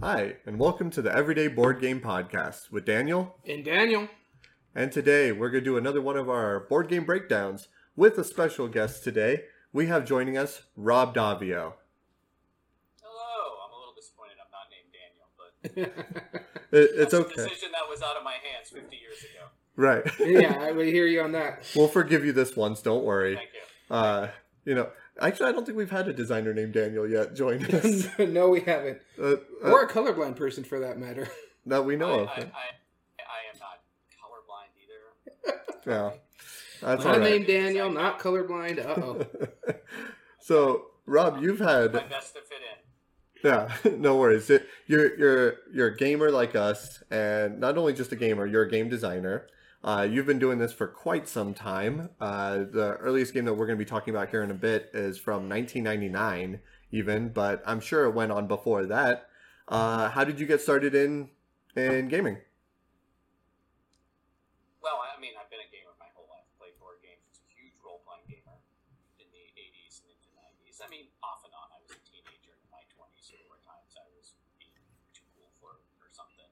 Hi, and welcome to the Everyday Board Game Podcast with Daniel. And Daniel. And today we're going to do another one of our board game breakdowns with a special guest today. We have joining us Rob Davio. Hello. I'm a little disappointed I'm not named Daniel, but It's that's okay. a decision that was out of my hands 50 years ago. Right. Yeah, I would hear you on that. We'll forgive you this once, don't worry. Thank you. Actually, I don't think we've had a designer named Daniel yet join us. No, we haven't. Or a colorblind person, for that matter. That we know of. I am not colorblind either. Yeah. That's Not all right. named Daniel, not colorblind. Uh-oh. So, Rob, you've had... My best to fit in. Yeah, no worries. You're a gamer like us, and not only just a gamer, you're a game designer. You've been doing this for quite some time. The earliest game that we're going to be talking about here in a bit is from 1999 even, but I'm sure it went on before that. How did you get started in gaming? Well, I mean, I've been a gamer my whole life. Played board games. Was a huge role-playing gamer in the 80s and into 90s. I mean, off and on. I was a teenager in my 20s, so there were times I was being too cool for it or something.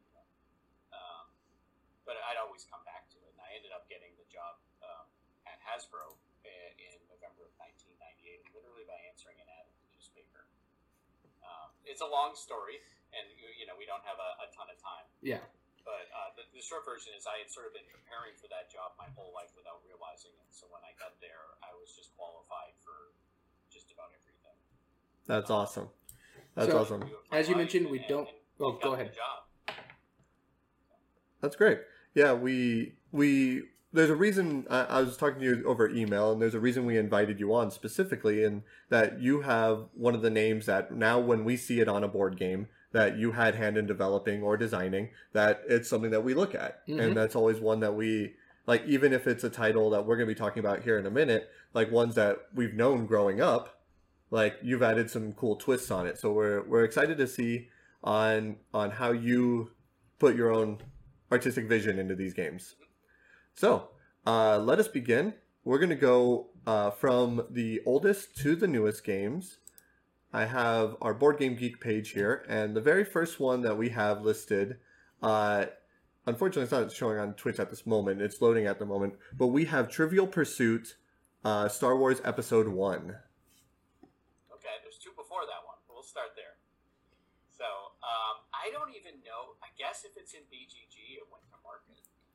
But I'd always come back to it, and I ended up getting the job at Hasbro in November of 1998, literally by answering an ad in the newspaper. It's a long story, and we don't have a ton of time. Yeah. But the short version is I had sort of been preparing for that job my whole life without realizing it. So when I got there, I was just qualified for just about everything. That's awesome. That's So- awesome. As you mentioned, we don't- well, go ahead. Job. That's great. Yeah, we there's a reason I was talking to you over email, and there's a reason we invited you on specifically, and that you have one of the names that now when we see it on a board game that you had hand in developing or designing, that it's something that we look at. Mhm. And that's always one that we like, even if it's a title that we're going to be talking about here in a minute, like ones that we've known growing up, like you've added some cool twists on it. So we're excited to see on how you put your own artistic vision into these games. So, let us begin. We're going to go from the oldest to the newest games. I have our Board Game Geek page here, and the very first one that we have listed, unfortunately it's not showing on Twitch at this moment, it's loading at the moment, but we have Trivial Pursuit, Star Wars Episode 1. Okay, there's two before that one. We'll start there. So I don't even know. I guess if it's in BGG, it went to market.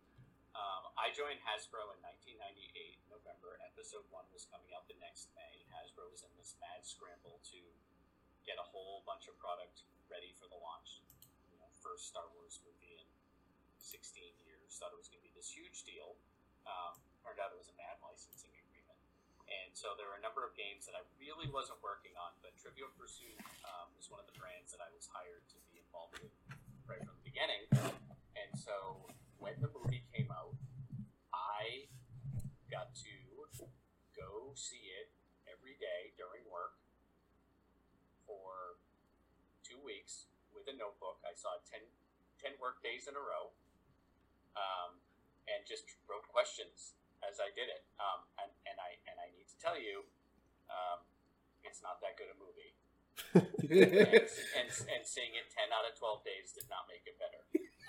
I joined Hasbro in 1998, November. Episode 1 was coming out the next May. Hasbro was in this mad scramble to get a whole bunch of product ready for the launch. First Star Wars movie in 16 years. Thought it was going to be this huge deal. Turned out it was a bad licensing agreement. And so there were a number of games that I really wasn't working on, but Trivial Pursuit was one of the brands that I was hired to be involved with right from the beginning. And so when the movie came out, I got to go see it every day during work for 2 weeks with a notebook. I saw 10 work days in a row, and just wrote questions as I did it. And I need to tell you, it's not that good a movie. and seeing it 10 out of 12 days did not make it better.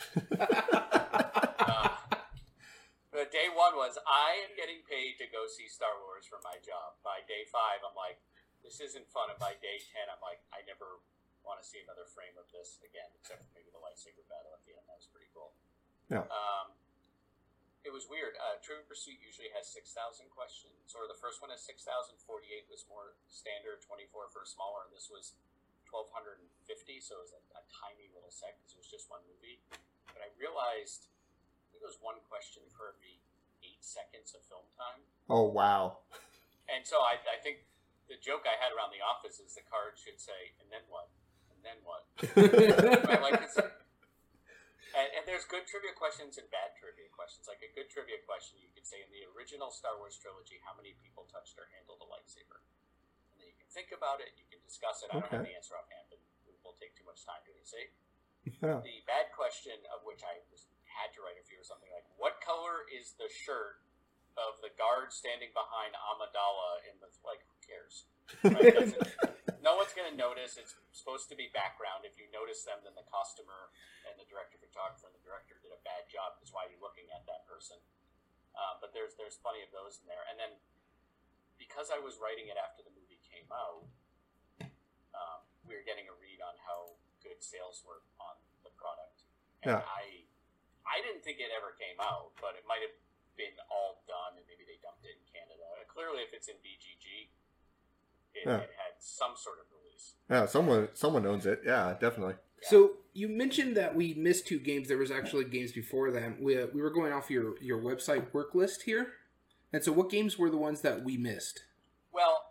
But day 1 was, I am getting paid to go see Star Wars for my job. By day 5, I'm like, this isn't fun. And by day 10, I'm like, I never want to see another frame of this again, except for maybe the lightsaber battle at the end. That was pretty cool. Yeah. It was weird. Trivial Pursuit usually has 6,000 questions, or the first one has 6,048 was more standard, 24 for smaller, and this was 1,250, so it was a tiny little set because it was just one movie. But I realized I think it was one question for every 8 seconds of film time. Oh, wow. And so I think the joke I had around the office is the card should say, and then what? And then what? Right? Like and there's good trivia questions and bad trivia questions. Like a good trivia question, you could say in the original Star Wars trilogy, how many people touched or handled a lightsaber? And then you can think about it, you can discuss it. I don't have the answer offhand, but it will take too much time to say. Yeah. The bad question, of which I had to write a few, or something like, what color is the shirt of the guard standing behind Amidala in the, like, who cares? Right? no one's going to notice. It's supposed to be background. If you notice them, then the costumer and the director, photographer, and the director did a bad job. That's why you're looking at that person. But there's plenty of those in there. And then because I was writing it after the movie came out, we were getting a read on how good sales were on the product. And Yeah. I didn't think it ever came out, but it might have been all done, and maybe they dumped it in Canada. Clearly, if it's in BGG, it had some sort of release. Yeah, someone owns it. Yeah, definitely. Yeah. So you mentioned that we missed 2 games. There was actually games before that. We were going off your website work list here. And so what games were the ones that we missed? Well,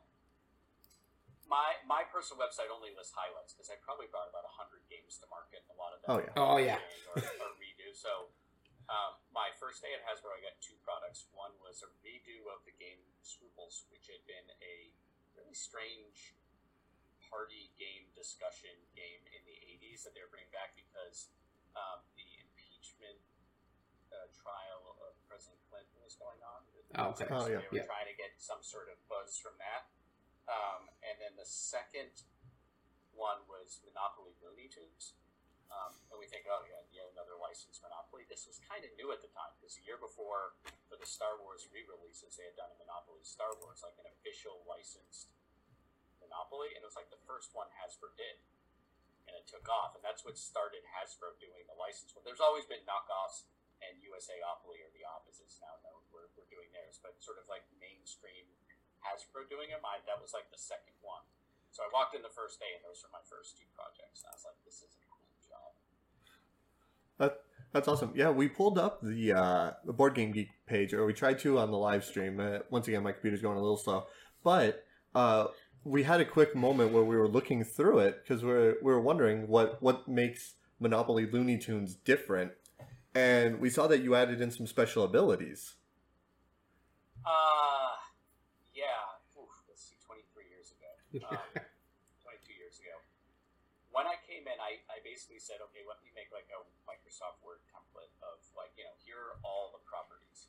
my personal website only lists highlights because I probably brought about 100 games to market, and a lot of them Oh, yeah. or redo. So my first day at Hasbro, I got 2 products. One was a redo of the game Scruples, which had been a really strange party game discussion game in the 80s that they were bringing back because the impeachment trial of President Clinton was going on. Okay. Oh, yeah. They were trying to get some sort of buzz from that. And then the second one was Monopoly Looney Tunes. And we think, oh, yeah, another licensed Monopoly. This was kind of new at the time because the year before, for the Star Wars re-releases, they had done a Monopoly Star Wars, like an official licensed Monopoly, and it was like the first one Hasbro did, and it took off, and that's what started Hasbro doing the license. Well, there's always been knockoffs, and USAopoly, or the opposites now known, we're doing theirs, but sort of like mainstream Hasbro doing them, that was like the second one. So I walked in the first day, and those were my first 2 projects, and I was like, this is a cool job. That's awesome. Yeah, we pulled up the Board Game Geek page, or we tried to on the live stream. Once again, my computer's going a little slow, but we had a quick moment where we were looking through it because we were wondering what makes Monopoly Looney Tunes different, and we saw that you added in some special abilities. Yeah. Oof, let's see, 23 years ago. 22 years ago. When I came in, I basically said, okay, let me make like a Microsoft Word template of like, here are all the properties.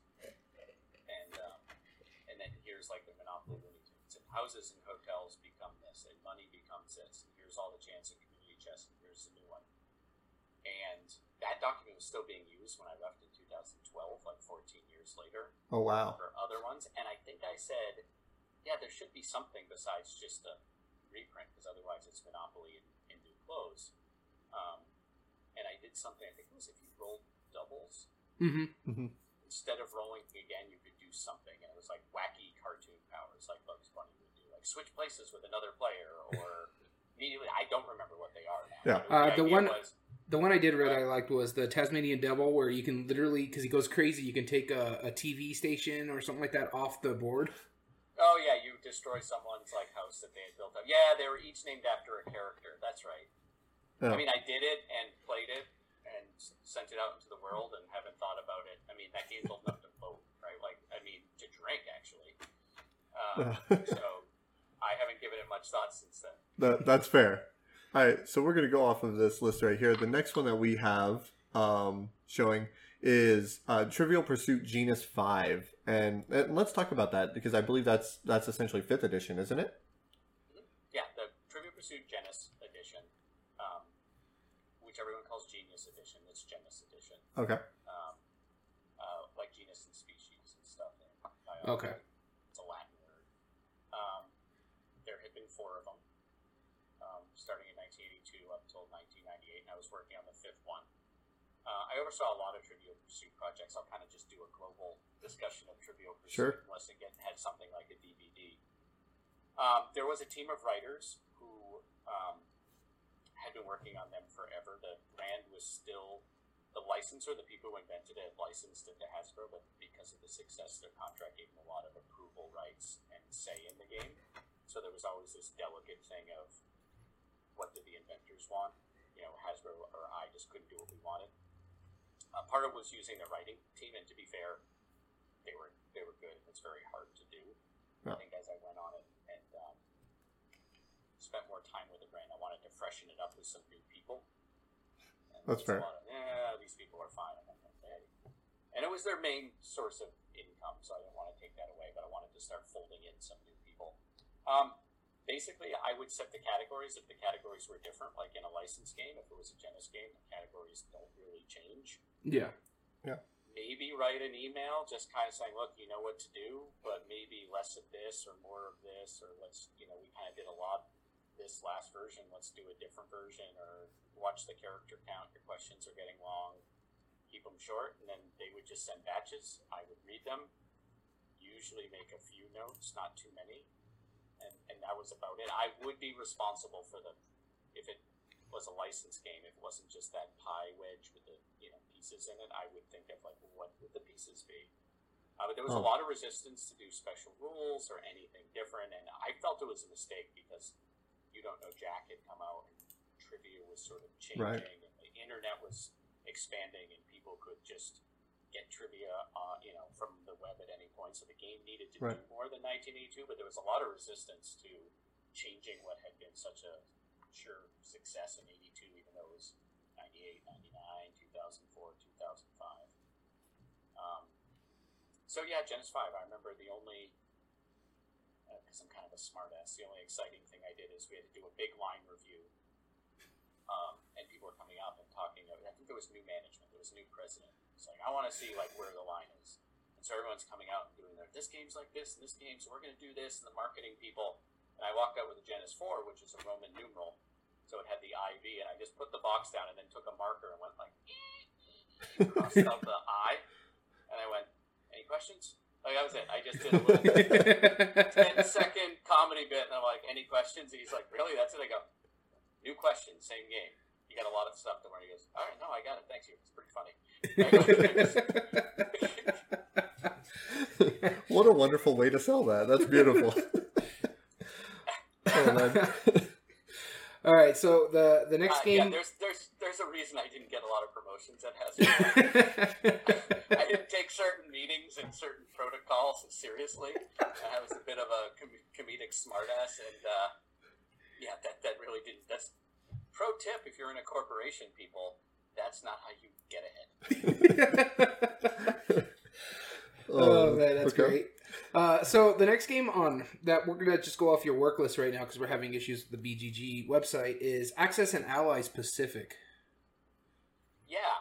And then here's like the Monopoly Looney Tunes. And houses and hotels become this, and money becomes this. And here's all the chance and community chest, and here's the new one. And that document was still being used when I left in 2012, like 14 years later. Oh, wow. For other ones. And I think I said, yeah, there should be something besides just a reprint, because otherwise it's Monopoly in new clothes. And I did something, I think it was if you rolled doubles, instead of rolling again, you could do something. And it was like wacky cartoon powers, like Bugs Bunny would do. Like switch places with another player, or immediately, I don't remember what they are now. Yeah. The one I did really liked was the Tasmanian Devil, where you can literally, because he goes crazy, you can take a TV station or something like that off the board. Oh yeah, you destroy someone's like house that they had built up. Yeah, they were each named after a character. That's right. Oh. I mean, I did it and played it and sent it out into the world and haven't thought about it. I mean, that game's old enough to vote, right? Like, I mean, to drink actually. So I haven't given it much thought since then. That's fair. All right, so we're going to go off of this list right here. The next one that we have showing is Trivial Pursuit Genus 5. And let's talk about that, because I believe that's essentially 5th edition, isn't it? Yeah, the Trivial Pursuit Genus edition, which everyone calls Genius edition. It's Genus edition. Okay. Like genus and species and stuff. Okay. It's a Latin word. There had been 4 of them, starting in 1982 up until 1998, and I was working on the 5th one. I oversaw a lot of Trivial Pursuit projects. I'll kind of just do a global discussion of Trivial Pursuit, unless it had something like a DVD. There was a team of writers who had been working on them forever. The brand was still, the licensor, the people who invented it, licensed it to Hasbro, but because of the success, their contract gave them a lot of approval rights and say in the game. So there was always this delicate thing of, what did the inventors want? Hasbro or I just couldn't do what we wanted. Part of it was using the writing team, and to be fair, they were good. It's very hard to do. Yeah. I think as I went on it and spent more time with the brand, I wanted to freshen it up with some new people. And that's fair. These people are fine. And it was their main source of income, so I didn't want to take that away, but I wanted to start folding in some new people. basically, I would set the categories if the categories were different, like in a licensed game. If it was a Genesis game, the categories don't really change. Yeah. Maybe write an email just kind of saying, look, you know what to do, but maybe less of this or more of this, or let's, we kind of did a lot this last version, let's do a different version, or watch the character count, your questions are getting long, keep them short, and then they would just send batches. I would read them, usually make a few notes, not too many, and that was about it. I would be responsible for if it was a licensed game, if it wasn't just that pie wedge with the pieces in it, I would think of like, what would the pieces be? But there was a lot of resistance to do special rules or anything different, and I felt it was a mistake because You Don't Know Jack had come out, and trivia was sort of changing, Right. and the internet was expanding, and people could just get trivia, from the web at any point. So the game needed to Right. do more than 1982, but there was a lot of resistance to changing what had been such a sure success in 82, even though it was 98, 99, 2004, 2005. So yeah, Genesis 5, I remember the only, because I'm kind of a smartass, the only exciting thing I did is we had to do a big line review, and people were coming up and talking, I think there was new management, there was a new president. It's like, I want to see like where the line is. And so everyone's coming out and doing this game's like this, and this game, so we're going to do this, and the marketing people. And I walked out with a Genesis 4, which is a Roman numeral, so it had the IV, and I just put the box down and then took a marker and went like, crossed out the I, and I went, any questions? Like, that was it. I just did a little 10-second comedy bit, and I'm like, any questions? And he's like, really? That's it? I go, new question, same game. You got a lot of stuff to learn. He goes, all right, no, I got it. Thanks you. It's pretty funny. What a wonderful way to sell that. That's beautiful. Oh, man. All right, so the next game. Yeah, there's a reason I didn't get a lot of promotions at Hasbro. I didn't take certain meetings and certain protocols seriously. I was a bit of a comedic smartass, and that really didn't. That's pro tip if you're in a corporation, people. That's not how you get ahead. Oh man, that's great. So the next game on that we're gonna just go off your work list right now because we're having issues with the BGG website is Axis and Allies Pacific. Yeah,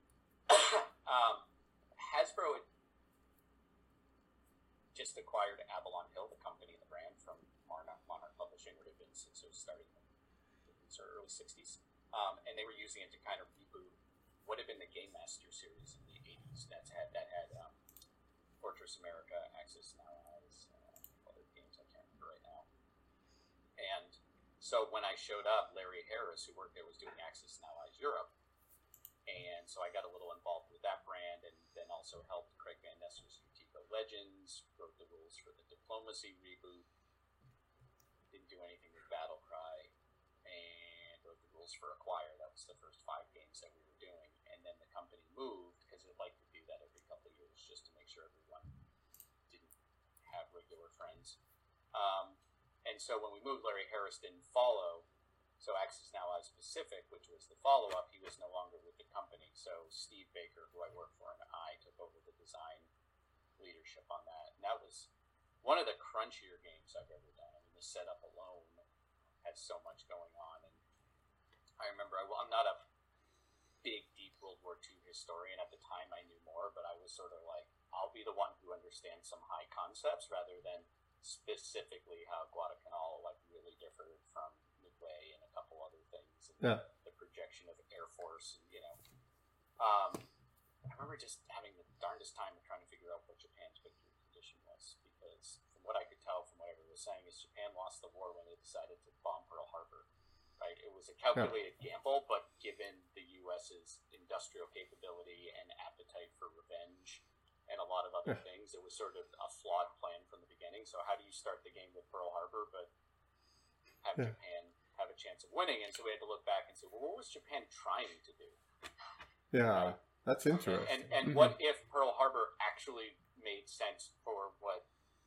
Hasbro had just acquired Avalon Hill, the company and the brand from Monarch Publishing, would have been since it was started in the early '60s, and they were using it to kind of reboot what had been the Game Master series in the '80s. That had Fortress America, Axis and Allies, other games I can't remember right now. And so when I showed up, Larry Harris, who worked there, was doing Axis and Allies Europe. And so I got a little involved with that brand, and then also helped Craig Van Nesser's Utico Legends, wrote the rules for the Diplomacy reboot, didn't do anything with Battlecry, and wrote the rules for Acquire. That was the first 5 games that we were doing. And then the company moved, because it liked to do that every couple of years, just to make sure everyone didn't have regular friends. And so when we moved, Larry Harris didn't follow. So Axis and Allies Pacific, which was the follow-up, he was no longer with the company. So Steve Baker, who I work for, and I took over the design leadership on that. And that was one of the crunchier games I've ever done. I mean, the setup alone has so much going on. And I remember, I'm not a big, deep World War II historian. At the time, I knew more, but I was sort of like, I'll be the one who understands some high concepts rather than specifically how Guadalcanal really differed from Midway and a couple other things, and the projection of Air Force, and I remember just having the darndest time of trying to figure out what Japan's victory condition was, because from what I could tell from what everyone was saying is Japan lost the war when they decided to bomb Pearl Harbor. Right, it was a calculated gamble, but given the U.S.'s industrial capability and appetite for revenge and a lot of other things, it was sort of a flawed plan from the beginning. So how do you start the game with Pearl Harbor but have Japan have a chance of winning? And so we had to look back and say, well, what was Japan trying to do? Yeah, that's interesting. And what if Pearl Harbor actually made sense for what,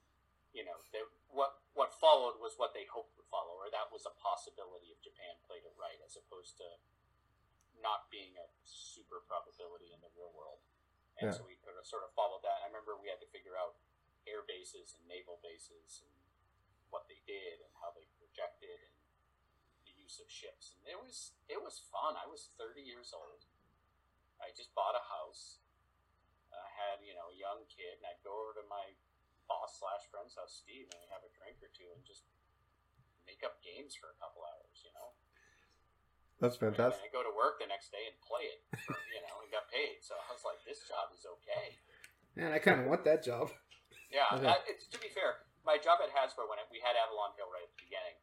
what followed was what they hoped would follow, or that was a possibility if Japan played it right, as opposed to not being a super probability in the real world. And so we could have sort of followed that. I remember we had to figure out air bases and naval bases and what they did and how they would projected and the use of ships. And it was fun. I was 30 years old. I just bought a house. I had, a young kid, and I'd go over to my boss/friend's house, Steve, and we'd have a drink or two and just make up games for a couple hours, That's fantastic. And I go to work the next day and play it, and got paid. So I was like, this job is okay. Man, I kind of want that job. Yeah, okay. To be fair, my job at Hasbro, we had Avalon Hill right at the beginning,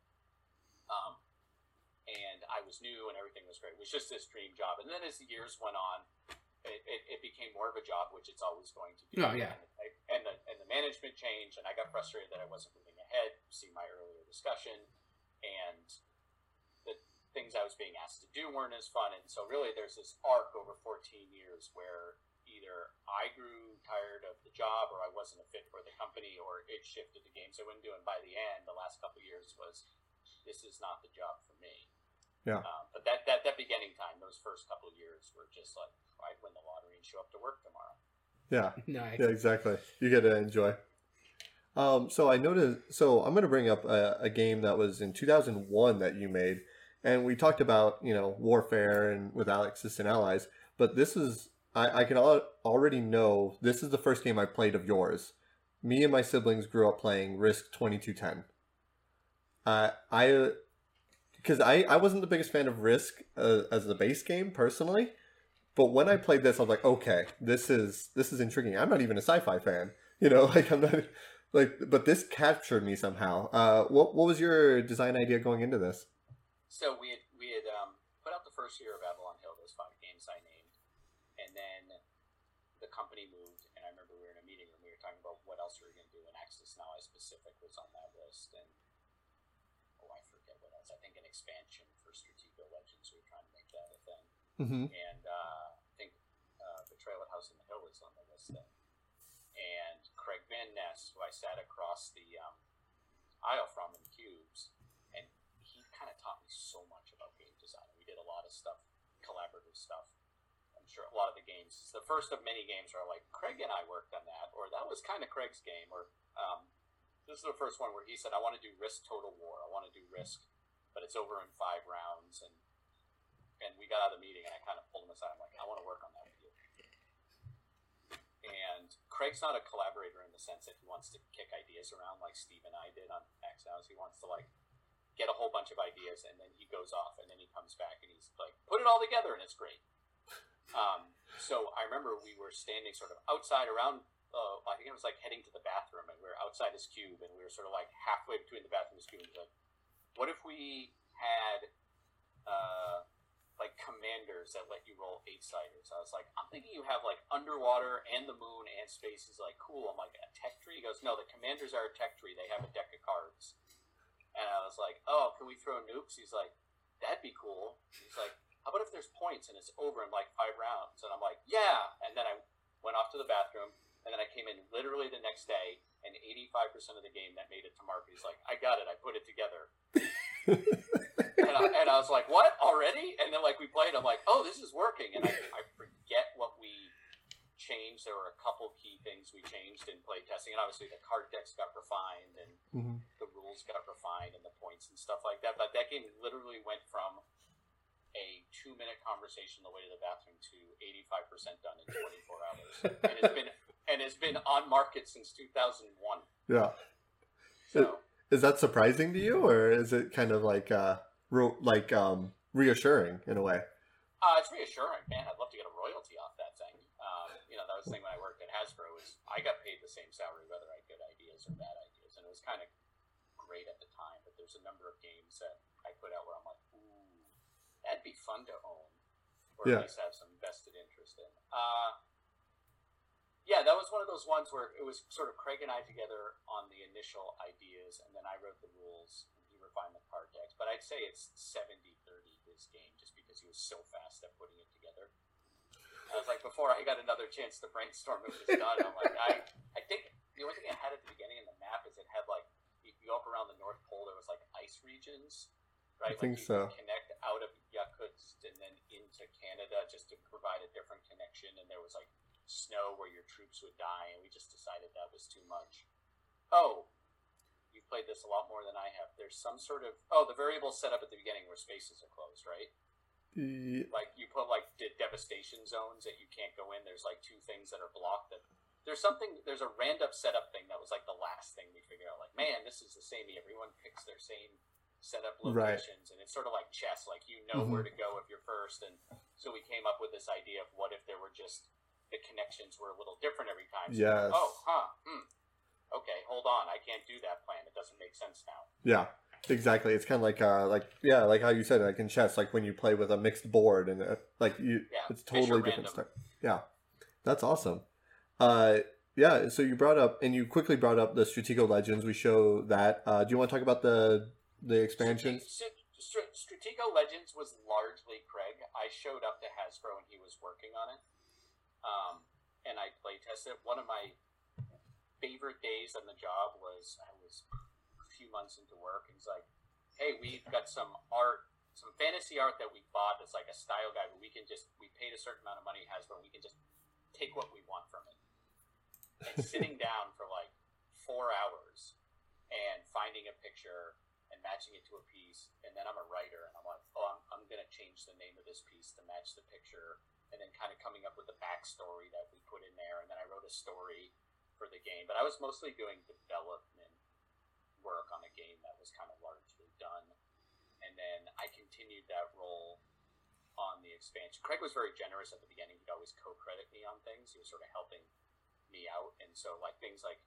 and I was new and everything was great. It was just this dream job. And then as the years went on, it became more of a job, which it's always going to be. Oh, yeah. And the management changed, and I got frustrated that I wasn't moving ahead. See my earlier discussion, and the things I was being asked to do weren't as fun. And so really there's this arc over 14 years where either I grew tired of the job or I wasn't a fit for the company or it shifted the games I wouldn't do. And by the end, the last couple of years was, this is not the job for me. Yeah. But that beginning time, those first couple of years were just like, I'd win the lottery and show up to work tomorrow. Yeah. Nice. Yeah, exactly. You get to enjoy. So I noticed, I'm going to bring up a game that was in 2001 that you made. And we talked about, warfare and with Axis and Allies, but this is, I can already know this is the first game I played of yours. Me and my siblings grew up playing Risk 2210. Because I wasn't the biggest fan of Risk as the base game personally, but when I played this, I was like, okay, this is intriguing. I'm not even a sci-fi fan, I'm not but this captured me somehow. What was your design idea going into this? So we had put out the first year of Avalon Hill, those 5 games I named, and then the company moved, and I remember we were in a meeting and we were talking about what else we were going to do, and Axis and Allies Pacific was on that list, and I forget what else. I think an expansion for Stratego Legends, we were trying to make that a thing, and I think Betrayal at House on the Hill was on the list then, and Craig Van Ness, who I sat across the aisle from in Cubes, and he kind of taught me so much about game design. We did a lot of stuff, collaborative stuff. I'm sure a lot of the games, the first of many games are like, Craig and I worked on that, or that was kind of Craig's game, or this is the first one where he said, I want to do Risk Total War. I want to do Risk, but it's over in 5 rounds. And we got out of the meeting, and I kind of pulled him aside. I'm like, I want to work on that with you. And Craig's not a collaborator in the sense that he wants to kick ideas around like Steve and I did on X-House. He wants to get a whole bunch of ideas, and then he goes off, and then he comes back, and he's like, put it all together, and it's great. So I remember we were standing sort of outside around, I think it was heading to the bathroom, and we were outside his cube, and we were sort of halfway between the bathroom and his cube, and like, what if we had commanders that let you roll 8-siders? I was like, I'm thinking you have underwater and the moon and space is cool. I'm like, a tech tree? He goes, no, the commanders are a tech tree. They have a deck of cards. And I was like, oh, can we throw nukes? He's like, that'd be cool. He's like, how about if there's points and it's over in 5 rounds? And I'm like, yeah. And then I went off to the bathroom, and then I came in literally the next day, and 85% of the game that made it to market, he's like, I got it. I put it together. and I was like, what? Already? And then we played, I'm like, oh, this is working. And I forget what we changed. There were a couple key things we changed in play testing, and obviously the card decks got refined, and the rules got refined, and the points and stuff like that. But that game literally went from a 2-minute conversation on the way to the bathroom to 85% done in 24 hours, and it's been on market since 2001. Yeah. So is that surprising to you, or is it kind of reassuring in a way? It's reassuring, man. I'd love to get a royalty off that thing. That was the thing when I worked at Hasbro is I got paid the same salary whether I had good ideas or bad ideas, and it was kind of great at the time. But there's a number of games that I put out where I'm like, ooh, that'd be fun to own, or at least have some vested interest in. Yeah, that was one of those ones where it was sort of Craig and I together on the initial ideas, and then I wrote the rules, and he refined the card decks. But I'd say it's 70-30 his game, just because he was so fast at putting it together. I was like, before I got another chance to brainstorm, it was done. I'm like, I think the only thing it had at the beginning in the map is it had if you go up around the North Pole, there was ice regions, right? I think so. Could connect out of Yakutsk and then into Canada just to provide a different connection, and there was snow where your troops would die, and we just decided that was too much. Oh, you've played this a lot more than I have. There's some sort of the variable set up at the beginning where spaces are closed, right? Like you put like devastation zones that you can't go in. There's like 2 things that are blocked. There's a random setup thing that was like the last thing we figured out. Like, man, this is the same. Everyone picks their same setup locations, and it's sort of like chess. Like where to go if you're first. And so we came up with this idea of what if there were just the connections were a little different every time. So yes. Okay, hold on. I can't do that plan. It doesn't make sense now. Yeah, exactly. It's kind of like how you said, like in chess, like when you play with a mixed board and it's totally different stuff. Yeah, that's awesome. So you brought up, and you quickly brought up the Stratego Legends. We show that. Do you want to talk about the expansions? Stratego Legends was largely Craig. I showed up to Hasbro and he was working on it, and I play tested it. One of my favorite days on the job was I was a few months into work, and he's like, "Hey, we've got some fantasy art that we bought that's like a style guide, but we paid a certain amount of money at Hasbro, and we can just take what we want from it." And sitting down for like 4 hours and finding a picture and matching it to a piece, and then I'm a writer, and I'm like, I'm going to change the name of this piece to match the picture, and then kind of coming up with the backstory that we put in there, and then I wrote a story for the game. But I was mostly doing development work on a game that was kind of largely done, and then I continued that role on the expansion. Craig was very generous at the beginning. He'd always co-credit me on things. He was sort of helping me out, and so like things like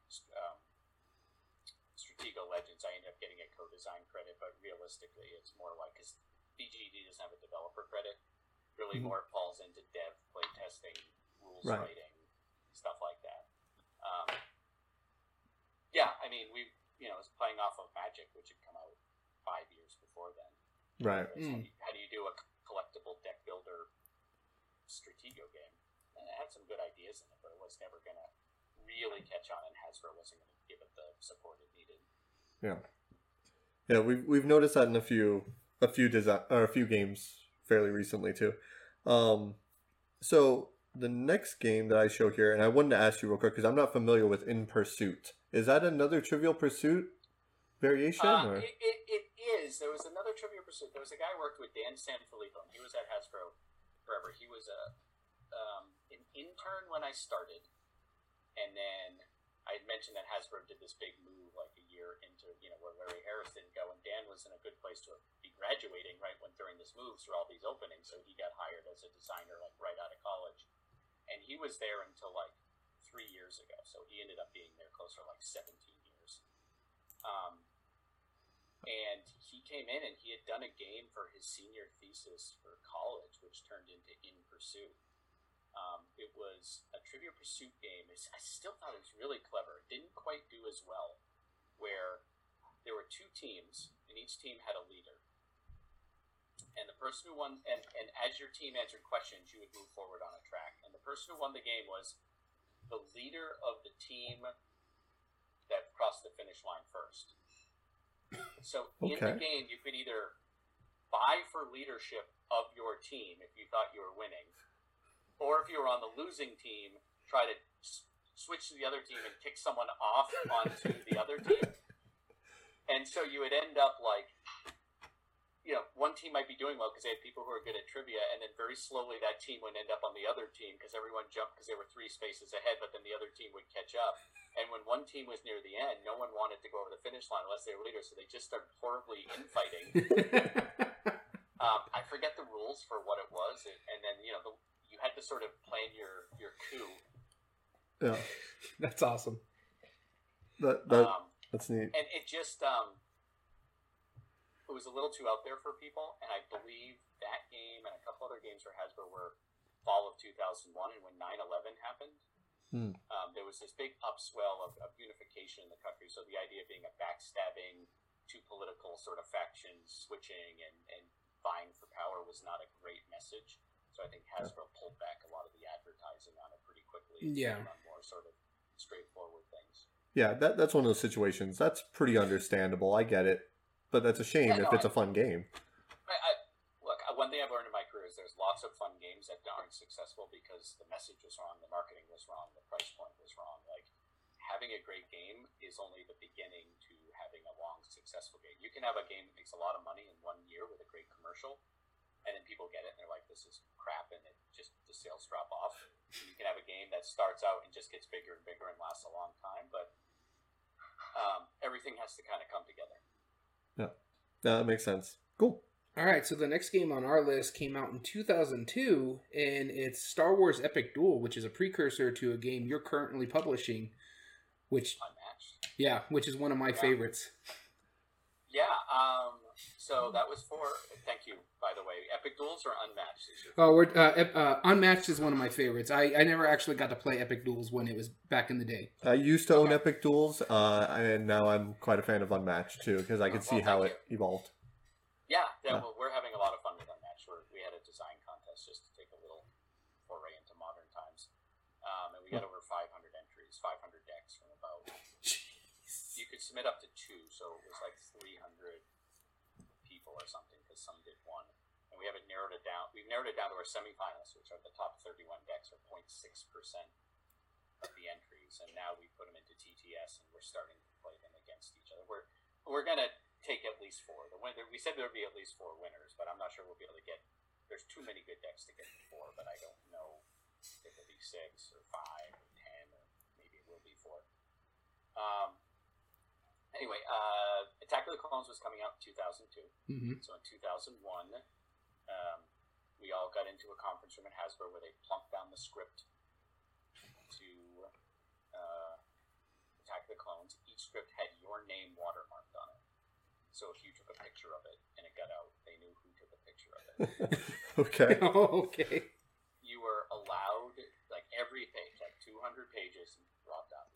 Stratego Legends, I ended up getting a co-design credit, but realistically it's more like, because BGD doesn't have a developer credit, really more falls into dev, play testing, rules writing, stuff like that. I mean, was playing off of Magic, which had come out 5 years before then. Right. How do you do a collectible deck builder Stratego game? And it had some good ideas in it, but it was never going to really catch on, and Hasbro wasn't going to give it the support it needed. Yeah, we've noticed that in a few games fairly recently too. So the next game that I show here, and I wanted to ask you real quick because I'm not familiar with In Pursuit. Is that another Trivial Pursuit variation? Or? It is. There was another Trivial Pursuit. There was a guy I worked with, Dan Sanfilippo. He was at Hasbro forever. He was an intern when I started, and then I had mentioned that Hasbro did this big move like a year into where Larry Harris didn't go, and Dan was in a good place to be graduating right when during this move through all these openings, so he got hired as a designer like right out of college, and he was there until like 3 years ago, so he ended up being there closer to like 17 years. And he came in and he had done a game for his senior thesis for college, which turned into In Pursuit. It was a Trivial Pursuit game. I still thought it was really clever. It didn't quite do as well, where there were 2 teams, and each team had a leader. And the person who won, and as your team answered questions, you would move forward on a track. And the person who won the game was the leader of the team that crossed the finish line first. So in the game, you could either vie for leadership of your team if you thought you were winning, or if you were on the losing team, try to switch to the other team and kick someone off onto the other team. And so you would end up like, one team might be doing well because they had people who are good at trivia, and then very slowly that team would end up on the other team because everyone jumped because they were 3 spaces ahead, but then the other team would catch up. And when one team was near the end, no one wanted to go over the finish line unless they were leaders, so they just started horribly infighting. I forget the rules for what it was, and then you had to sort of plan your coup. Yeah, that's awesome. That's neat. And it just it was a little too out there for people, and I believe that game and a couple other games for Hasbro were fall of 2001, and when 9/11 happened, there was this big upswell of unification in the country. So the idea of being a backstabbing, 2 political sort of factions switching and vying for power was not a great message. So I think Hasbro pulled back a lot of the advertising on it pretty quickly. On more sort of straightforward things. Yeah, that's one of those situations. That's pretty understandable. I get it. But that's a shame if it's a fun game. Look, one thing I've learned in my career is there's lots of fun games that aren't successful because the message was wrong, the marketing was wrong, the price point was wrong. Like, having a great game is only the beginning to having a long, successful game. You can have a game that makes a lot of money in 1 year with a great commercial, and then people get it and they're like, this is crap, and the sales drop off. And you can have a game that starts out and just gets bigger and bigger and lasts a long time, but everything has to kind of come together. Yeah, that makes sense. Cool. All right, so the next game on our list came out in 2002, and it's Star Wars Epic Duel, which is a precursor to a game you're currently publishing, which is one of my favorites. Yeah, so that was thank you, by the way. Epic Duels or Unmatched? Unmatched is one of my favorites. I never actually got to play Epic Duels when it was back in the day. I used to own Epic Duels, and now I'm quite a fan of Unmatched, too, because I could see how it evolved. Yeah. Well, we're having a lot of fun with Unmatched. We had a design contest just to take a little foray into modern times. And we got over 500 entries, 500 decks from about... Jeez. You could submit up to 2, so it was like 300 people or something, because some did 1. And we haven't narrowed it down. We've narrowed it down to our semifinalists, which are the top 31 decks, are 0.6% of the entries. And now we put them into TTS, and we're starting to play them against each other. We're going to take at least 4. We said there would be at least 4 winners, but I'm not sure we'll be able to get... There's too many good decks to get to 4, but I don't know if it'll be 6 or 5 or 10, or maybe it will be 4. Anyway, Attack of the Clones was coming out in 2002. Mm-hmm. So in 2001, we all got into a conference room at Hasbro where they plunked down the script to Attack of the Clones. Each script had your name watermarked on it. So if you took a picture of it and it got out, they knew who took a picture of it. Okay. Okay. You were allowed, like every page, like 200 pages, Rob Dobbie.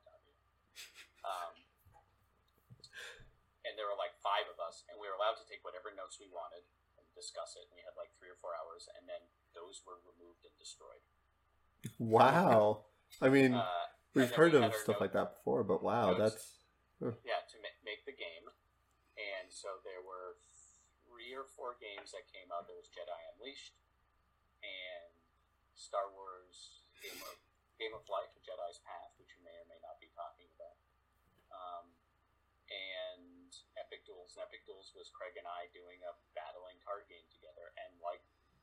And there were like 5 of us, and we were allowed to take whatever notes we wanted and discuss it. And we had like 3 or 4 hours, and then those were removed and destroyed. Wow. I mean, we've heard of stuff like that before, but wow, that's... Yeah, to make the game. And so there were 3 or 4 games that came out. There was Jedi Unleashed and Star Wars Game of Life, A Jedi's Path, which you may or may not be talking about. And Epic Duels. And Epic Duels was Craig and I doing a battling card game together. And like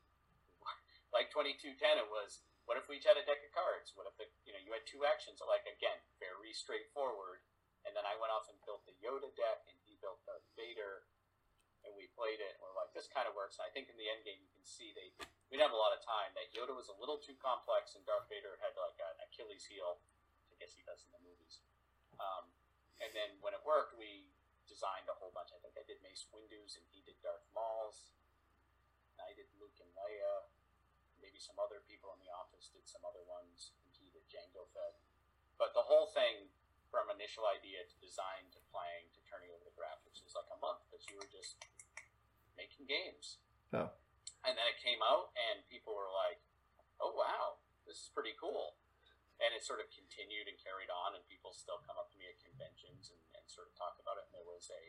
2210, it was, what if we each had a deck of cards? What if you had 2 actions? Like, again, very straightforward. And then I went off and built the Yoda deck, and he built Darth Vader, and we played it, and we're like, this kind of works. And I think in the end game, you can see we didn't have a lot of time, that Yoda was a little too complex, and Darth Vader had like an Achilles heel. I guess he does in the movies. And then when it worked, we designed a whole bunch. I think I did Mace Windu's, and he did Darth Maul's. And I did Luke and Leia. Maybe some other people in the office did some other ones, and he did Jango Fett. But the whole thing, from initial idea to design to playing to turning over the graphics, was like a month, because you were just making games. Oh. And then it came out, and people were like, oh wow, this is pretty cool. And it sort of continued and carried on, and people still come up to me at conventions and sort of talk about it. And there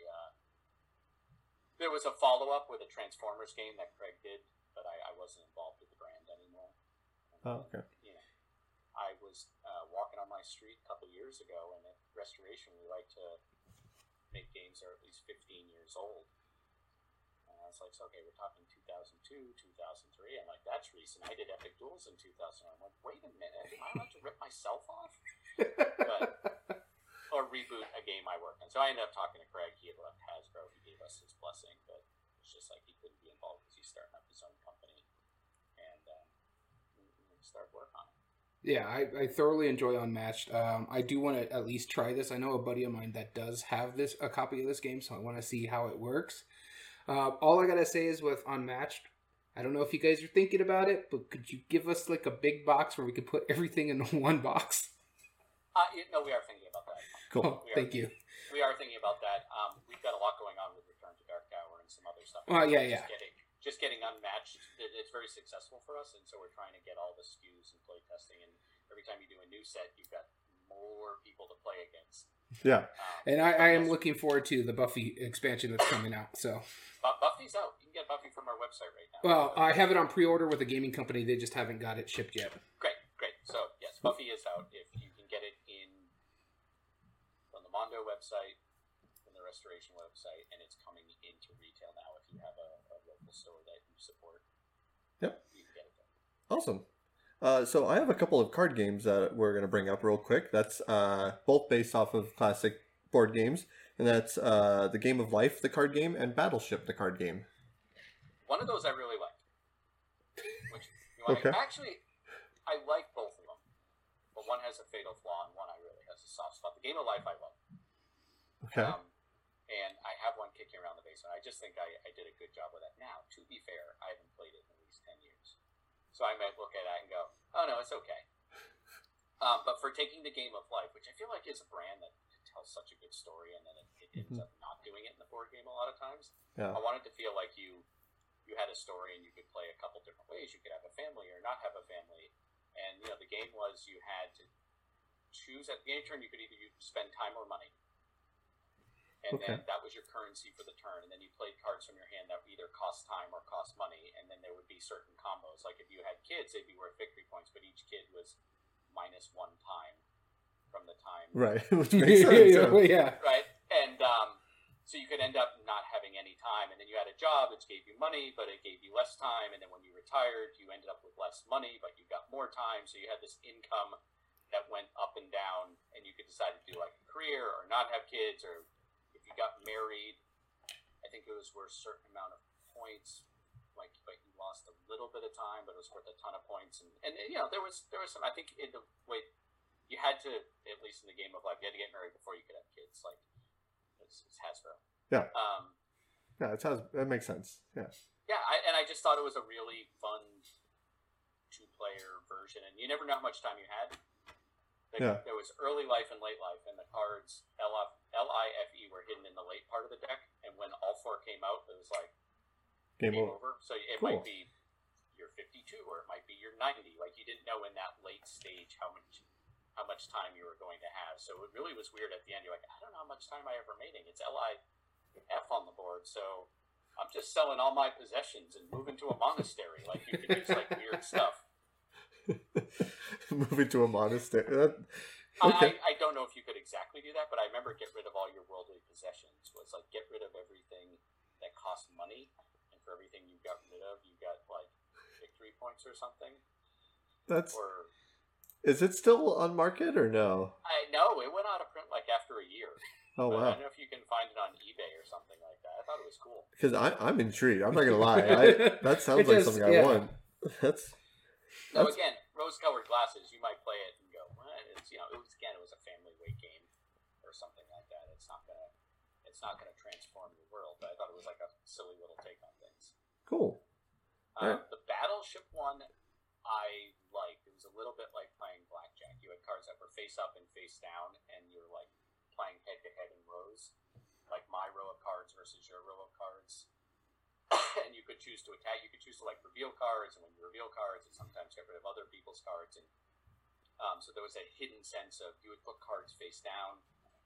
was a follow-up with a Transformers game that Craig did, but I wasn't involved with the brand anymore. Oh, okay. I was walking on my street a couple years ago, and at Restoration, we like to make games that are at least 15 years old. And I was like, so, okay, we're talking 2002, 2003. I'm like, that's recent. I did Epic Duels in 2000. I'm like, wait a minute, am I allowed to rip myself off? Or reboot a game I work on. So I ended up talking to Craig. He had left Hasbro. He gave us his blessing, but it's just like he couldn't be involved because he's starting up his own company. And we started work on it. Yeah, I thoroughly enjoy Unmatched. I do want to at least try this. I know a buddy of mine that does have a copy of this game, so I want to see how it works. All I gotta say is with Unmatched, I don't know if you guys are thinking about it, but could you give us like a big box where we could put everything in one box? No, we are thinking about that. Cool. Thank you. We are thinking about that. We've got a lot going on with Return to Dark Tower and some other stuff. Yeah. Just getting Unmatched, it's very successful for us, and so we're trying to get all the SKUs and play testing, and every time you do a new set, you've got more people to play against. Yeah. And I am looking forward to the Buffy expansion that's coming out, so. Buffy's out. You can get Buffy from our website right now. Well, I have it on pre-order with a gaming company. They just haven't got it shipped yet. Great. So, yes, Buffy is out. If you can get it in website, from the Restoration website, and it's coming into retail now. If you have a local store that you support, Yep. you can get it there. Awesome. So I have a couple of card games that we're going to bring up real quick. That's both based off of classic board games, and that's The Game of Life, the card game, and Battleship, the card game. One of those I really like. Which you want Okay. Actually, I like both of them, but one has a fatal flaw, and one I really has a soft spot. The Game of Life I love. Okay. And I have one kicking around the basement. I just think I did a good job with that. Now, to be fair, I haven't played it in at least 10 years. So I might look at that and go, oh no, it's okay. But for taking The Game of Life, which I feel like is a brand that tells such a good story, and then it ends up not doing it in the board game a lot of times. Yeah. I wanted to feel like you had a story and you could play a couple different ways. You could have a family or not have a family. And, the game was you had to choose at the beginning of the turn, you could either spend time or money. And Okay. then that was your currency for the turn. And then you played cards from your hand that either cost time or cost money. And then there would be certain combos. Like if you had kids, they'd be worth victory points, but each kid was -1 time from the time. Right. Which makes sense. Yeah. Right? And so you could end up not having any time. And then you had a job which gave you money, but it gave you less time. And then when you retired, you ended up with less money, but you got more time. So you had this income that went up and down. And you could decide to do like a career or not have kids, or if you got married, I think it was worth a certain amount of points. Like, but you lost a little bit of time, but it was worth a ton of points. And there was some. I think in the way you had to, at least in the Game of Life, you had to get married before you could have kids. Like it's Hasbro. Yeah. Yeah, that makes sense. Yeah. Yeah, I just thought it was a really fun 2-player version, and you never know how much time you had. Yeah. There was early life and late life, and the cards LIFE were hidden in the late part of the deck. And when all 4 came out, it was like Game game over. over. So it Cool. might be your 52, or it might be your 90. Like you didn't know in that late stage how much time you were going to have. So it really was weird at the end. You're like, I don't know how much time I have remaining. It's LIF on the board, so I'm just selling all my possessions and moving to a monastery. Like you could use like weird stuff. Moving to a monastery. Okay. I don't know if you could exactly do that, but I remember get rid of all your worldly possessions was like get rid of everything that cost money, and for everything you got rid of, you got like victory points or something. Or Is it still on market or no? I know it went out of print like after a year. Oh But I wow! don't know if you can find it on eBay or something like that. I thought it was cool. Because I'm intrigued. I'm not gonna lie. That sounds like something I want. So again, rose-colored glasses. You might play it and go, well, it's it was a family weight game or something like that. It's not gonna transform your world. But I thought it was like a silly little take on things. Cool. The Battleship one I liked. It was a little bit like playing blackjack. You had cards that were face up and face down, and you're like playing head to head in rows, like my row of cards versus your row of cards. And you could choose to attack. You could choose to like reveal cards, and when you reveal cards, it sometimes get rid of other people's cards. And so there was a hidden sense of you would put cards face down.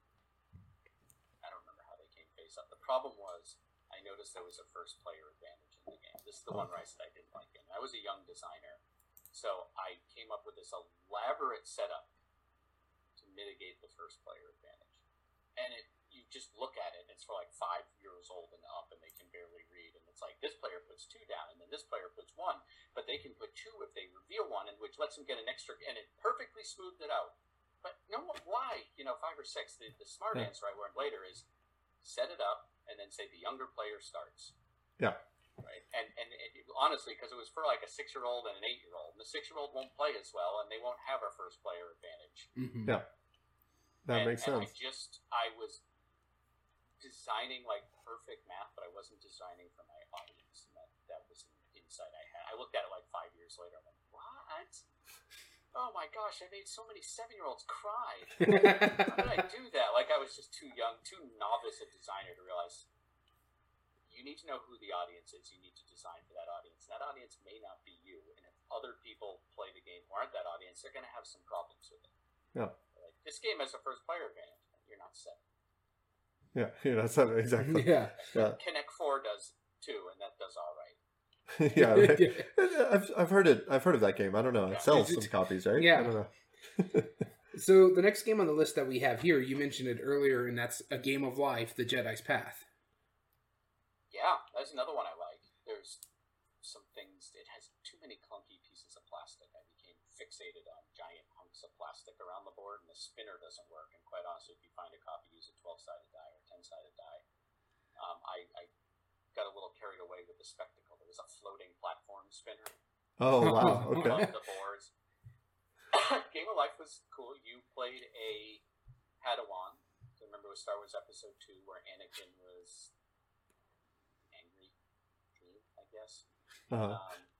I don't remember how they came face up. The problem was I noticed there was a first player advantage in the game. This is the one where I said I didn't like it. And I was a young designer, so I came up with this elaborate setup to mitigate the first player advantage. And you just look at it, and it's for like 5 years old and up, and they can barely read. And it's like this player puts 2 down, and then this player puts 1, but they can put 2 if they reveal 1, and which lets them get an extra. And it perfectly smoothed it out. But no, why? 5 or 6. The smart answer I learned later is set it up and then say the younger player starts. Yeah. Right. And honestly, because it was for like a 6-year-old and an 8-year-old, and the 6-year-old won't play as well, and they won't have a first player advantage. Mm-hmm. Yeah. That makes sense. I was designing like perfect math, but I wasn't designing for my audience, and that was an insight I had. I looked at it like 5 years later. I'm like, what? Oh my gosh! I made so many 7-year-olds cry. How did I do that? Like I was just too young, too novice a designer to realize you need to know who the audience is. You need to design for that audience. That audience may not be you, and if other people play the game who aren't that audience, they're going to have some problems with it. Yeah. Like, this game has a first player advantage. You're not set. Yeah, that's exactly. Yeah. Connect 4 does too, and that does all right. Yeah, I've heard it. I've heard of that game. I don't know. It sells some copies, right? Yeah. I don't know. So the next game on the list that we have here, you mentioned it earlier, and that's A Game of Life, The Jedi's Path. Yeah, that's another one I like. There's some things, it has too many clunky pieces of plastic. I became fixated on giant hunks of plastic around the board, and the spinner doesn't work. And quite honestly, if you find a copy, use a 12-sided die or a 10-sided die. I got a little carried away with the spectacle. There was a floating platform spinner Oh wow. Okay. above the boards. Game of Life was cool. You played a Padawan. I remember with Star Wars Episode 2 where Anakin was angry, I guess. Uh-huh.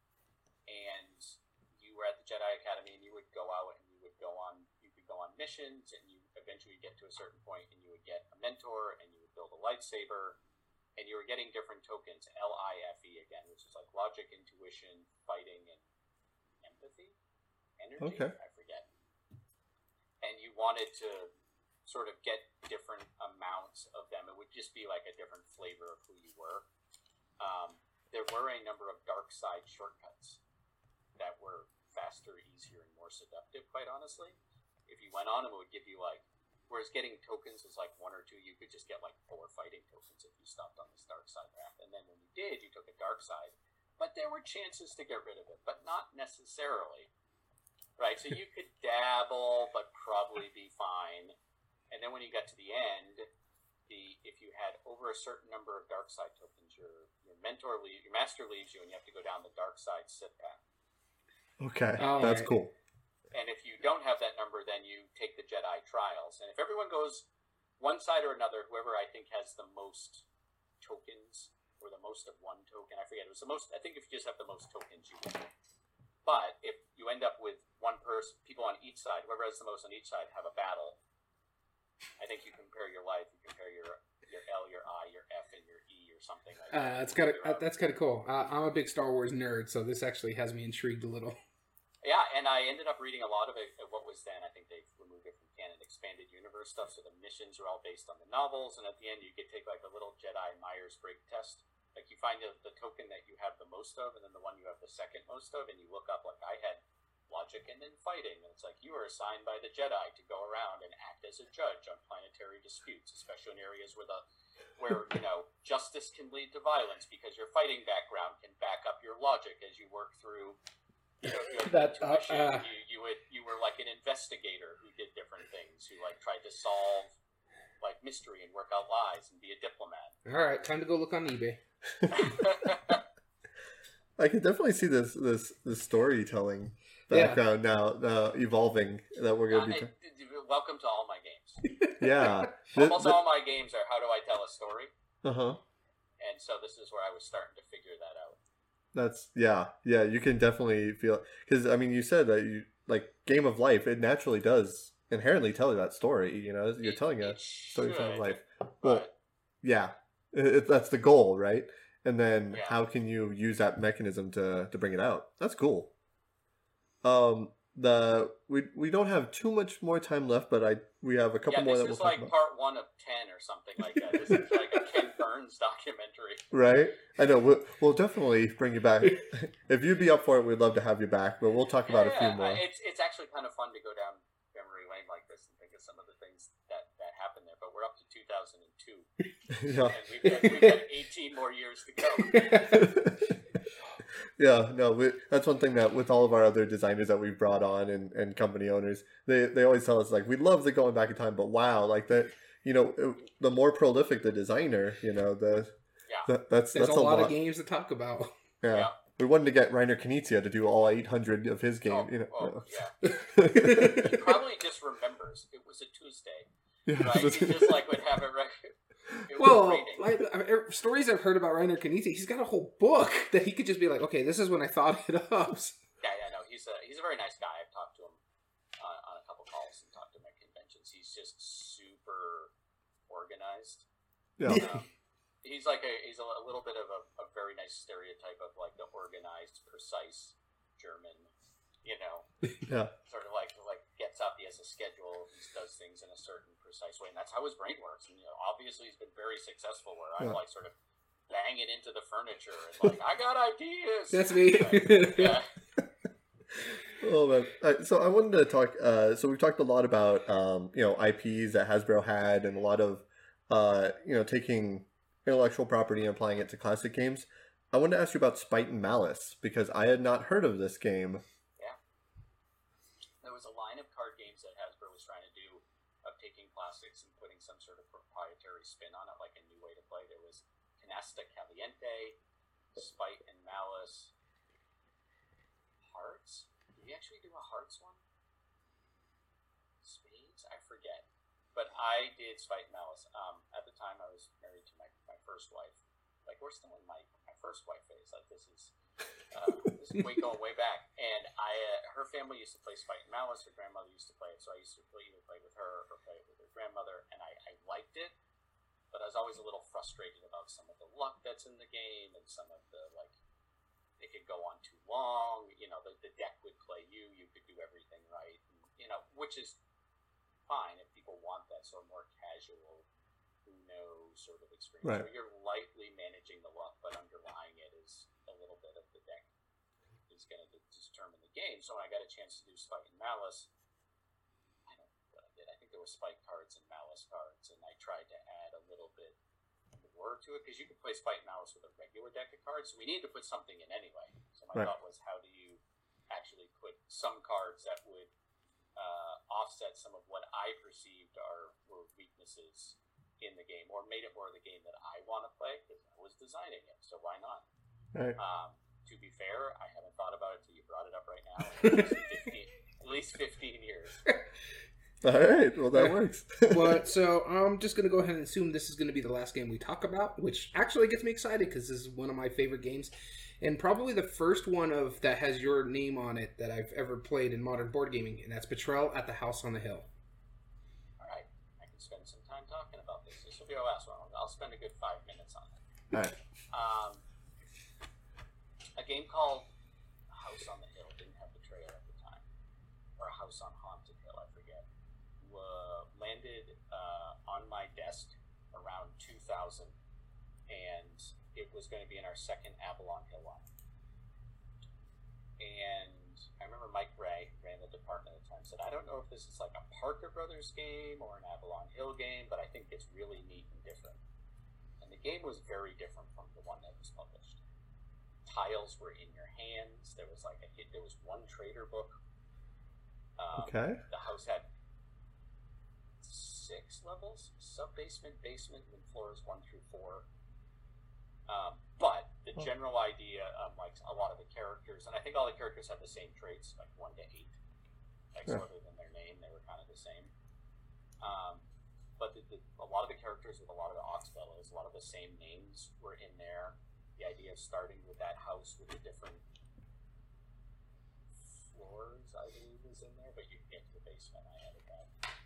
And you were at the Jedi Academy, and you would go out and you could go on missions, and you eventually get to a certain point, and you would get a mentor, and you would build a lightsaber, and you were getting different tokens, LIFE again, which is like logic, intuition, fighting, and empathy, energy. Okay. I forget. And you wanted to sort of get different amounts of them. It would just be like a different flavor of who you were. There were a number of dark side shortcuts that were faster, easier, and more seductive, quite honestly. If you went on them, it would give you like, whereas getting tokens was like 1 or 2, you could just get like 4 fighting tokens if you stopped on this dark side path. And then when you did, you took a dark side. But there were chances to get rid of it, but not necessarily. Right? So you could dabble, but probably be fine. And then when you got to the end, if you had over a certain number of dark side tokens, your master leaves you, and you have to go down the dark side Sith path. Okay. Oh, That's right. cool. And if you don't have that number, then you take the Jedi trials. And if everyone goes one side or another, whoever I think has the most tokens, or the most of one token, I forget, it was the most, I think if you just have the most tokens, you win. But if you end up with one person, people on each side, whoever has the most on each side, have a battle, I think you compare your life, you compare your L, your I, your F, and your E, or something like that. That's kind of cool. I'm a big Star Wars nerd, so this actually has me intrigued a little. Yeah, and I ended up reading a lot of it, what was then, I think they've removed it from canon, expanded universe stuff, so the missions are all based on the novels, and at the end you could take like a little Jedi Myers-Briggs test. Like you find the token that you have the most of, and then the one you have the second most of, and you look up, like I had logic and then fighting, and it's like you are assigned by the Jedi to go around and act as a judge on planetary disputes, especially in areas where justice can lead to violence, because your fighting background can back up your logic as you work through. You were like an investigator who did different things, who like tried to solve like mystery and work out lies and be a diplomat. All right, time to go look on eBay. I can definitely see this storytelling background now evolving that we're going to be. Welcome to all my games. Yeah. Almost all my games are how do I tell a story? Uh-huh. And so this is where I was starting to figure that out. That's yeah. You can definitely feel, because I mean, you said that you like Game of Life. It naturally does inherently tell you that story. You know, you're telling a story of life. Well, yeah, that's the goal, right? And then how can you use that mechanism to bring it out? That's cool. We don't have too much more time left, but we have a couple more that we'll talk about. This is like part 1 of 10 or something like that. This is like a Ken Burns documentary. Right? I know. We'll definitely bring you back. If you'd be up for it, we'd love to have you back, but we'll talk about a few more. It's actually kind of fun to go down memory lane like this and think of some of the things that happened there, but we're up to 2002. Yeah. And we've got 18 more years to go. Yeah, no, that's one thing that with all of our other designers that we've brought on and company owners, they always tell us, like, we love the going back in time, but wow, like that, you know, the more prolific the designer, you know, that's a a lot of games to talk about. Yeah. We wanted to get Reiner Knizia to do all 800 of his games. Yeah. He probably just remembers it was a Tuesday. Yeah, right? He just like would have it right. Well, like stories I've heard about Reiner Knizia, he's got a whole book that he could just be like, okay, this is when I thought it up. Yeah, no, he's a very nice guy. I've talked to him on a couple calls and talked to him at conventions. He's just super organized. Yeah. He's a little bit of a very nice stereotype of like the organized, precise German, you know. Yeah. Sort of like gets up, he has a schedule, he does things in a certain precise way, and that's how his brain works. And you know, obviously he's been very successful where I'm like sort of bang it into the furniture and like I got ideas. That's me. Yeah. Oh man! So I wanted to talk. So we've talked a lot about IPs that Hasbro had, and a lot of taking intellectual property and applying it to classic games. I wanted to ask you about Spite and Malice because I had not heard of this game. Yeah, there was a line of card games that Hasbro was trying to do of taking classics and putting some sort of proprietary spin on it, like a new way to play. There was Canasta Caliente, Spite and Malice, Hearts. Did we actually do a Hearts one? Spades? I forget. But I did Spite and Malice. At the time, I was married to my first wife. Like, we're still in my first wife phase. Like, this is going way back. And her family used to play Spite and Malice. Her grandmother used to play it, so I used to either play with her or play it with her grandmother. And I liked it, but I was always a little frustrated about some of the luck that's in the game and some of the, like, it could go on too long. You know, the deck would play you. You could do everything right. And, which is fine if people want that sort of more casual, who knows sort of experience. Right. Where you're lightly managing the luck, but underlying it is a little bit of the deck is going to determine the game. So when I got a chance to do Spite and Malice, I don't know what I did. I think there were Spite cards and Malice cards, and I tried to add a little bit more to it because you could play Spite and Malice with a regular deck of cards. So we needed to put something in anyway. So my thought was, how do you actually put some cards that would offset some of what I perceived were weaknesses in the game, or made it more of the game that I want to play because I was designing it. So why not? Right. To be fair, I haven't thought about it until you brought it up right now. At least 15 years. All right. Well, that works. Well, so I'm just going to go ahead and assume this is going to be the last game we talk about, which actually gets me excited because this is one of my favorite games. And probably the first one that has your name on it that I've ever played in modern board gaming, and that's Betrayal at the House on the Hill. All right. I can spend some time talking about this. This will be our last one. I'll spend a good 5 minutes on it. All right. A game called House on the Hill didn't have Betrayal at the time. Or House on Haunted Hill, I forget. Landed on my desk around 2000, and it was going to be in our second Avalon Hill line. And I remember Mike Ray ran the department at the time, said, I don't know if this is like a Parker Brothers game or an Avalon Hill game, but I think it's really neat and different. And the game was very different from the one that was published. Tiles were in your hands. There was there was one trader book. Okay. The house had 6 levels: sub-basement, basement, and floors 1 through 4. But the general idea, like a lot of the characters, and I think all the characters had the same traits, like 1 to 8. So other than their name, they were kind of the same. But a lot of the characters with a lot of the Oxfellows, a lot of the same names were in there. The idea of starting with that house with the different floors, I believe, was in there, but you can get to the basement. I added that.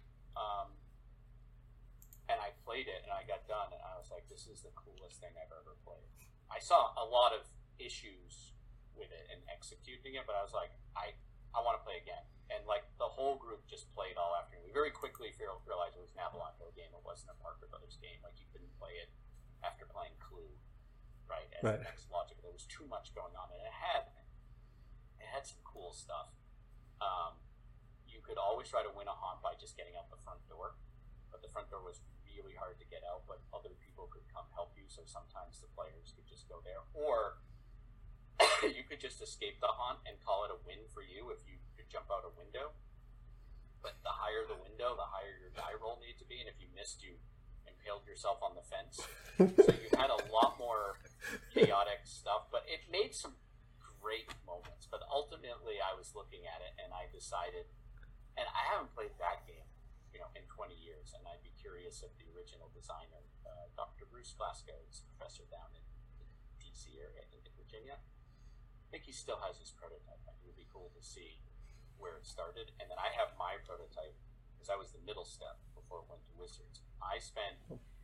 And I played it, and I got done, and I was like, this is the coolest thing I've ever played. I saw a lot of issues with it and executing it, but I was like, I want to play again. And like the whole group just played all afternoon. We very quickly realized it was an Avalon Hill game. It wasn't a Parker Brothers game. Like, you couldn't play it after playing Clue, right? And the next logic, there was too much going on, and it had some cool stuff. You could always try to win a haunt by just getting out the front door, but the front door was really hard to get out, but other people could come help you, so sometimes the players could just go there. Or you could just escape the haunt and call it a win for you if you could jump out a window. But the higher the window, the higher your die roll needed to be, and if you missed, you impaled yourself on the fence. So you had a lot more chaotic stuff, but it made some great moments. But ultimately, I was looking at it, and I decided, and I haven't played that game, in 20 years, and I'd be curious if the original designer, Dr. Bruce Glasgow, is a professor down in the DC area, I think in Virginia. I think he still has his prototype. It would be cool to see where it started. And then I have my prototype, because I was the middle step before it went to Wizards. I spent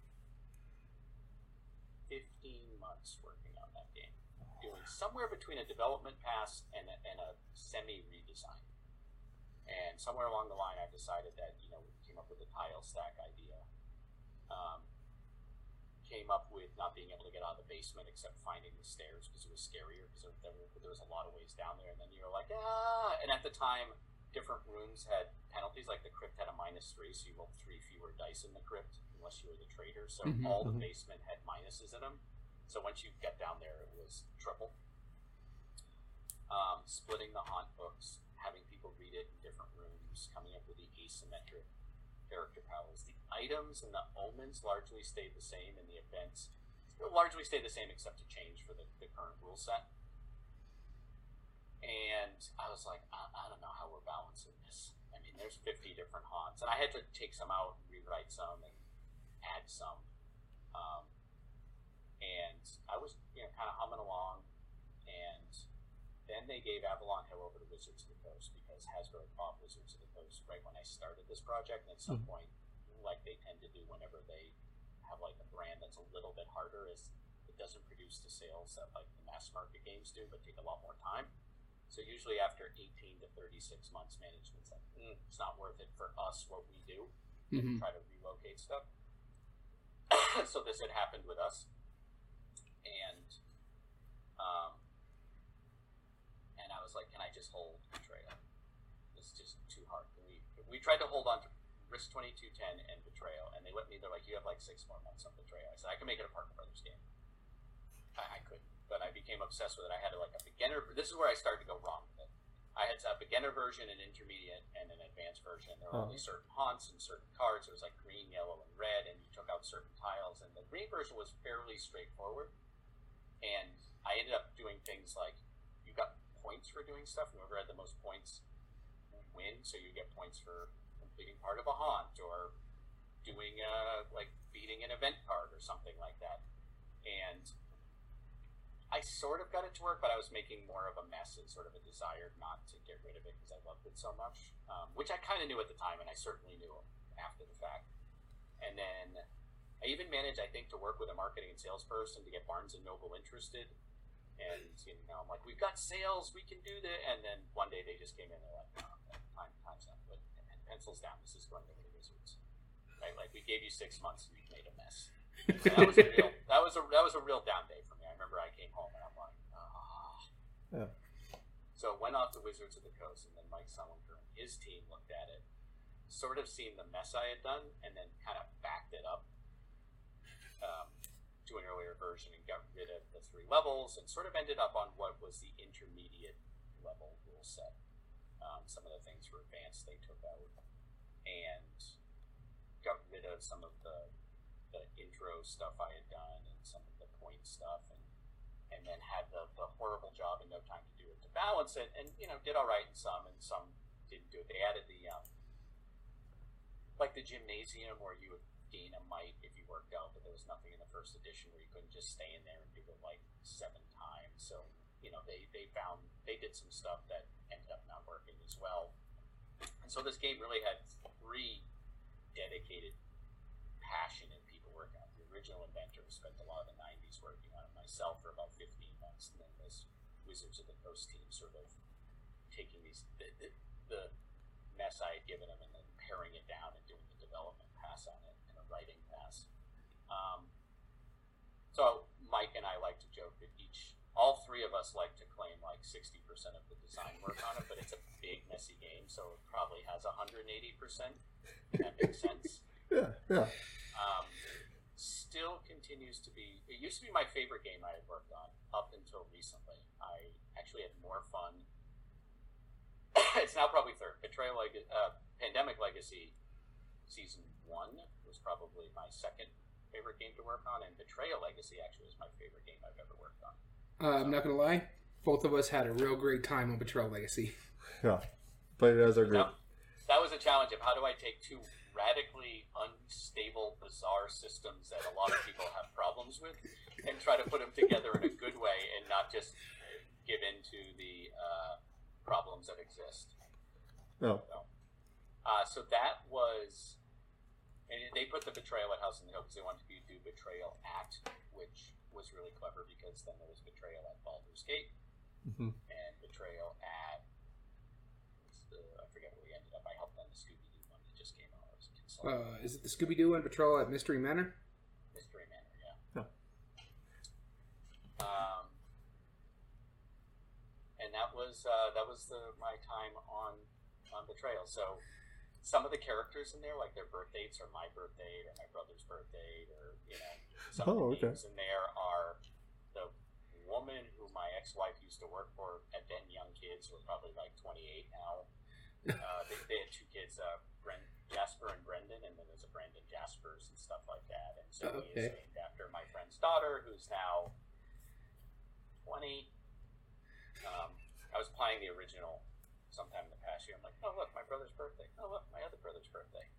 15 months working on that game, doing somewhere between a development pass and a semi-redesign. And somewhere along the line, I decided that, we came up with the tile stack idea. came up with not being able to get out of the basement except finding the stairs because it was scarier because there was a lot of ways down there, and then you were like, ah. And at the time, different rooms had penalties. Like the crypt had a -3, so you rolled 3 fewer dice in the crypt unless you were the traitor. So all the basement had minuses in them. So once you get down there, it was triple. Splitting the haunt books, having people read it in different rooms, coming up with the asymmetric character powers. The items and the omens largely stayed the same, and the events largely stayed the same except to change for the current rule set. And I was like, I don't know how we're balancing this. I mean, there's 50 different haunts, and I had to take some out and rewrite some and add some. And I was, kind of humming along, and then they gave Avalon Hill over to Wizards of the Coast because Hasbro bought Wizards of the Coast right when I started this project. And at some point, like they tend to do whenever they have like a brand that's a little bit harder, is it doesn't produce the sales that like the mass market games do, but take a lot more time. So usually after 18 to 36 months, management's like, it's not worth it for us what we do. Try to relocate stuff. So this had happened with us. And I was like, can I just hold Betrayal? It's just too hard. We tried to hold on to Risk 2210 and Betrayal, and they let me, they're like, you have like 6 more months on Betrayal. I said, I can make it a Parker Brothers game. I couldn't, but I became obsessed with it. I had like a beginner, this is where I started to go wrong with it. I had a beginner version, an intermediate, and an advanced version. There were only certain haunts and certain cards. It was like green, yellow, and red, and you took out certain tiles. And the green version was fairly straightforward. And I ended up doing things like, you got points for doing stuff. Whoever had the most points would win. So you get points for completing part of a haunt, or doing like beating an event card or something like that. And I sort of got it to work, but I was making more of a mess and sort of a desire not to get rid of it because I loved it so much, which I kind of knew at the time, and I certainly knew after the fact. And then I even managed, I think, to work with a marketing and salesperson to get Barnes & Noble interested. And, I'm like, we've got sales, we can do that. And then one day they just came in and they're like, no, time's up. But pencils down, this is going over to Wizards. Right? Like, we gave you 6 months and you've made a mess. So that was a real down day for me. I remember I came home and I'm like, Yeah. So it went off to Wizards of the Coast, and then Mike Sullenker and his team looked at it, sort of seen the mess I had done, and then kind of backed it up to an earlier version and got rid of the 3 levels, and sort of ended up on what was the intermediate level rule set. Some of the things for advanced they took out, and got rid of some of the intro stuff I had done and some of the point stuff, and then had the horrible job in no time to do it to balance it, and did all right in some, and some didn't do it. They added the like the gymnasium where you would gain a might if you worked out, but there was nothing in the first edition where you couldn't just stay in there and do it like 7 times. So they did some stuff that ended up not working as well. And so this game really had 3 dedicated, passionate people working on it. The original inventor spent a lot of the 90s working on it, myself for about 15 months, and then this Wizards of the Coast team sort of taking the mess I had given them and then paring it down and doing the development pass on it and a writing pass. So Mike and I like to joke that all 3 of us like to claim like 60% of the design work on it, but it's a big, messy game, so it probably has 180%. That makes sense. Yeah. Still continues to be. It used to be my favorite game I had worked on up until recently. I actually had more fun. It's now probably 3rd. Pandemic Legacy Season 1 was probably my 2nd favorite game to work on, and Betrayal Legacy actually was my favorite game I've ever worked on. I'm not gonna lie, both of us had a real great time on Betrayal Legacy. Yeah, played it as our group. That was a challenge of how do I take 2 radically unstable, bizarre systems that a lot of people have problems with, and try to put them together in a good way and not just give in to the problems that exist. No. So that was, and they put the Betrayal at House in the Hill because they wanted to do Betrayal at, which was really clever because then there was Betrayal at Baldur's Gate and Betrayal at, I forget where we ended up. I helped on the Scooby-Doo one that just came out. Is it the Scooby-Doo and Betrayal at Mystery Manor? Mystery Manor, yeah. was my time on the trail. So some of the characters in there, like their birth dates, are my birth date or my brother's birth date, or some of the names in there are the woman who my ex-wife used to work for, had been young kids who are probably like 28 now. They had two kids, Jasper and Brendan, and then there's a Brandon Jaspers and stuff like that. And so he is named after my friend's daughter, who's now 20. I was playing the original sometime in the past year. I'm like, oh look, my brother's birthday. Oh look, my other brother's birthday.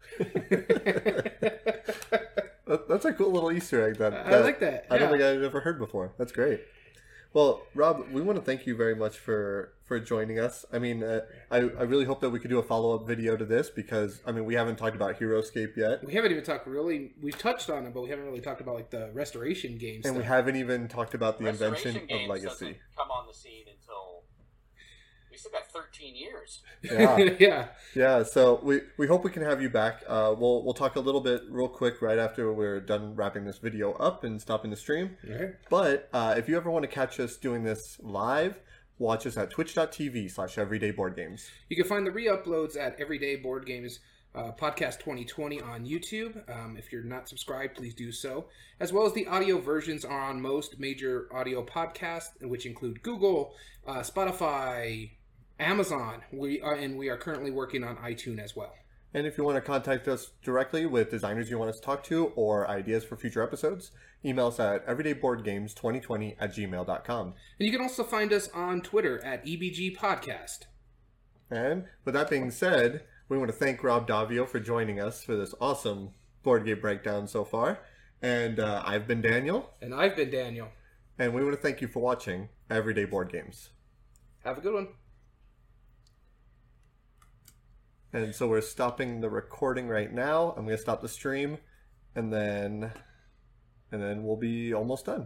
That's a cool little Easter egg. I like that. I don't think I'd ever heard before. That's great. Well, Rob, we want to thank you very much for joining us. I mean, I really hope that we could do a follow-up video to this because, I mean, we haven't talked about HeroScape yet. We haven't even talked really... We've touched on it, but we haven't really talked about like the restoration games. And we haven't even talked about the invention of Legacy. Doesn't come on the scene until... We still got 13 years. Yeah. Yeah, so we hope we can have you back. We'll talk a little bit real quick right after we're done wrapping this video up and stopping the stream. Okay. But if you ever want to catch us doing this live, watch us at twitch.tv/everydayboardgames. You can find the re-uploads at Everyday Board Games Podcast 2020 on YouTube. If you're not subscribed, please do so. As well as the audio versions are on most major audio podcasts, which include Google, Spotify, Amazon. We are currently working on iTunes as well. And if you want to contact us directly with designers you want us to talk to or ideas for future episodes, email us at everydayboardgames2020@gmail.com. And you can also find us on Twitter at EBG Podcast. And with that being said, we want to thank Rob Davio for joining us for this awesome board game breakdown so far. And I've been Daniel. And I've been Daniel. And we want to thank you for watching Everyday Board Games. Have a good one. And so we're stopping the recording right now. I'm going to stop the stream, and then we'll be almost done.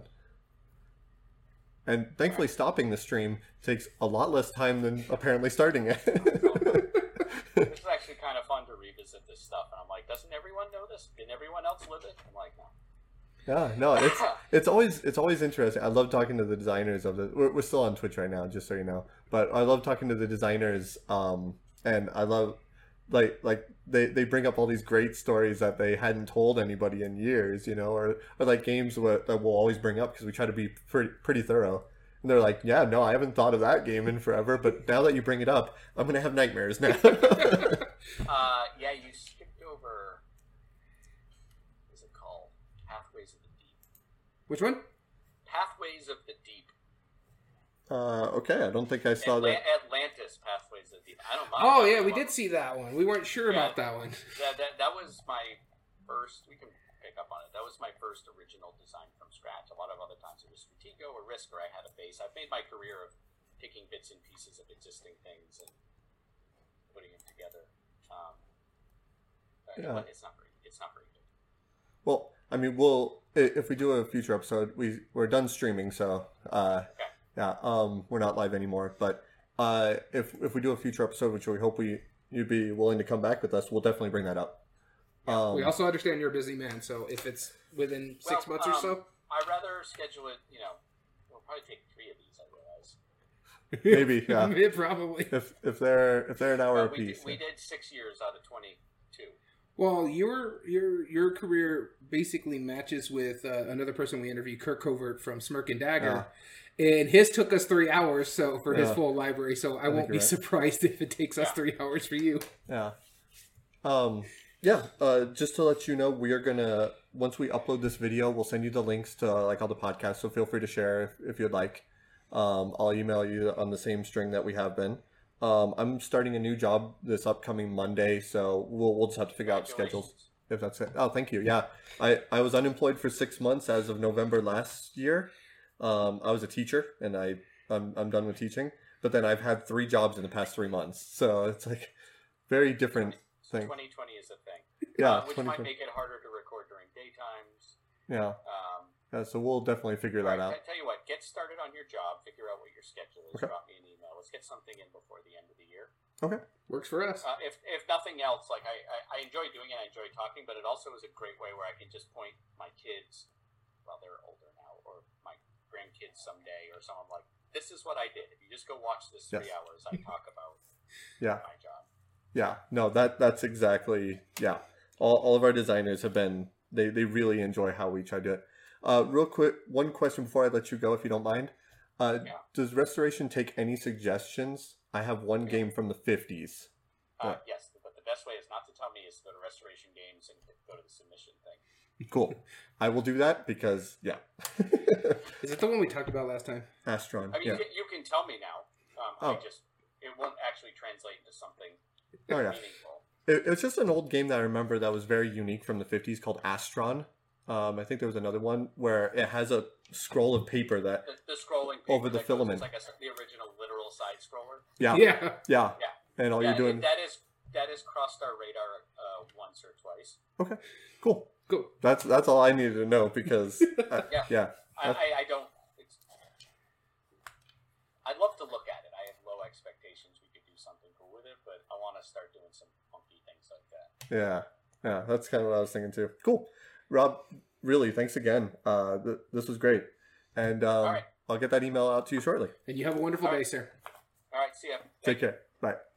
And thankfully, stopping the stream takes a lot less time than apparently starting it. It's actually kind of fun to revisit this stuff, and I'm like, doesn't everyone know this? Didn't everyone else live it? I'm like, no. Yeah, no, it's always interesting. I love talking to the designers of the. We're still on Twitch right now, just so you know. But I love talking to the designers, and I love like they bring up all these great stories that they hadn't told anybody in years, or like games that we'll always bring up because we try to be pretty thorough. And they're like, yeah, no, I haven't thought of that game in forever, but now that you bring it up, I'm gonna have nightmares now. Yeah, you skipped over. What is it called? Pathways of the Deep. Which one? Pathways of the Deep. Okay, I don't think I saw that. Atlantis, Pathways of the Deep. I don't mind. Oh yeah, we did see that one. We weren't sure about that one. That was my first. We can pick up on it. That was my first original design from scratch. A lot of other times it was Stratego or Risk, where I had a base. I've made my career of picking bits and pieces of existing things and putting them together. But it's not very good. Well, I mean, if we do a future episode, we're done streaming, so Okay. yeah, we're not live anymore. But if we do a future episode, which we hope you'd be willing to come back with us, we'll definitely bring that up. We also understand you're a busy man, so if it's within 6 months or so, I'd rather schedule it. We'll probably take 3 of these. I realize. Maybe, yeah. Probably. If they're an hour apiece. We did 6 years out of 22. Well, your career basically matches with another person we interviewed, Kirk Covert from Smirk and Dagger, and his took us 3 hours for his full library. So I won't be surprised if it takes us 3 hours for you. Yeah. Just to let you know, we are gonna, once we upload this video, we'll send you the links to all the podcasts. So feel free to share if you'd like. I'll email you on the same string that we have been. I'm starting a new job this upcoming Monday, so we'll just have to figure out schedules if that's it. Oh, thank you. Yeah, I was unemployed for 6 months as of November last year. I was a teacher, and I'm done with teaching. But then I've had 3 jobs in the past 3 months, so it's like very different thing. 2020 is a thing. Yeah, which might make it harder to record during daytimes. Yeah. So we'll definitely figure that out. I tell you what, get started on your job, figure out what your schedule is, Okay. drop me an email. Let's get something in before the end of the year. Okay. Works for us. If nothing else, I enjoy doing it, I enjoy talking, but it also is a great way where I can just point my kids, well, they're older now, or my grandkids someday, or someone like, this is what I did. If you just go watch this 3 hours, I talk about my job. Yeah, no, that's exactly, all of our designers have been, they really enjoy how we try to do it. Real quick, one question before I let you go, if you don't mind. Does Restoration take any suggestions? I have one game from the 50s. Yes, but the best way is not to tell me, is to go to Restoration Games and go to the submission thing. Cool. I will do that because, Is it the one we talked about last time? Astron. I mean, you can tell me now. It won't actually translate into something meaningful. It's just an old game that I remember that was very unique from the 50s called Astron. I think there was another one where it has a scroll of paper that the scrolling paper over the filament. It's like the original literal side scroller. Yeah. And all you're doing that is crossed our radar once or twice. Okay, cool. That's all I needed to know because I don't. I'd love to look at it. I have low expectations. We could do something cool with it, but I want to start doing some funky things like that. Yeah, that's kind of what I was thinking too. Cool. Rob, really, thanks again. This was great. And I'll get that email out to you shortly. And you have a wonderful day, sir. All right, see ya. Take care. Bye.